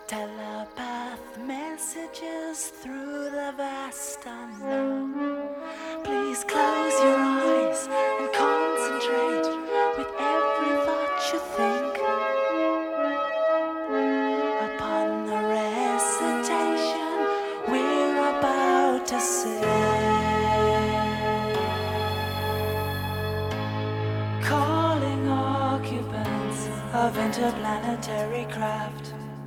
Telepath messages through the vast unknown. Please close your eyes and concentrate with every thought you think upon the recitation we're about to sing. Calling occupants of interplanetary craft.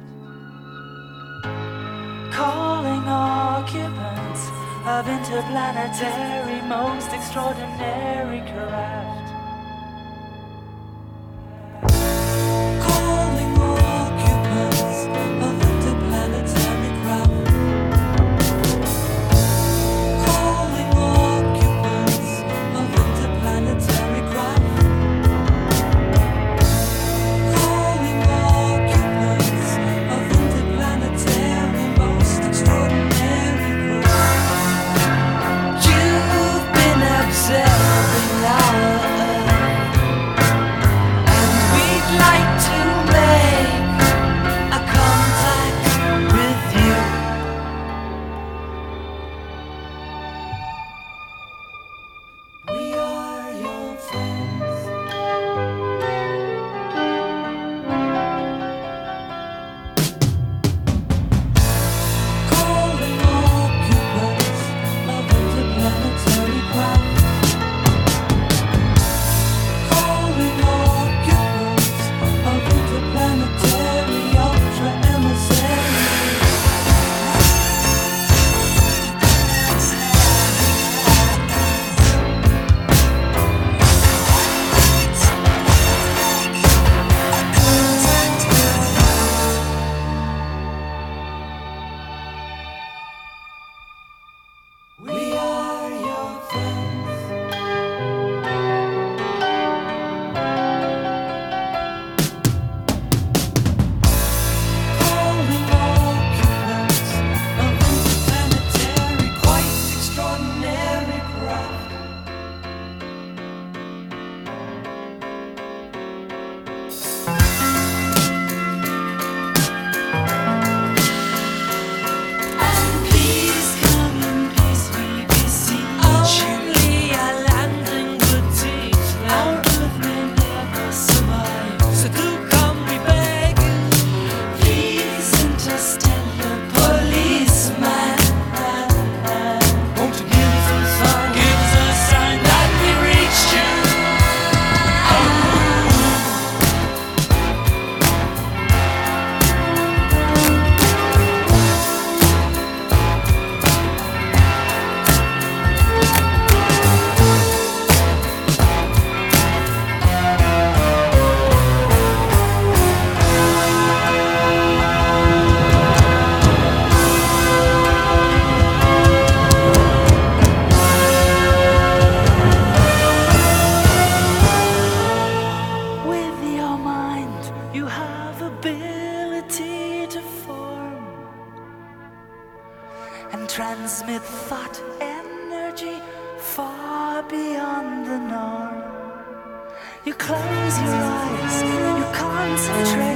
Calling occupants of interplanetary most extraordinary craft. Calling occupants of interplanetary craft. Calling occupants of interplanetary craft. Calling occupants of interplanetary most extraordinary craft. You've been observing our Earth, and we'd like to make a contact with you. We are your friends. Calling occupants of interplanetary craft. Calling occupants of interplanetary ultra emissaries. We are your friends. Calling occupants of interplanetary, quite extraordinary craft. And please come in peace, we beseech you. Only a landing would teach them. Our Earth may never survive, so do come, we beg. Please, interstellar policeman, won't you give us a sign? Give us a sign that we reached you. With your mind, you have ability to form and transmit thought energy far beyond the norm. You close your eyes, you concentrate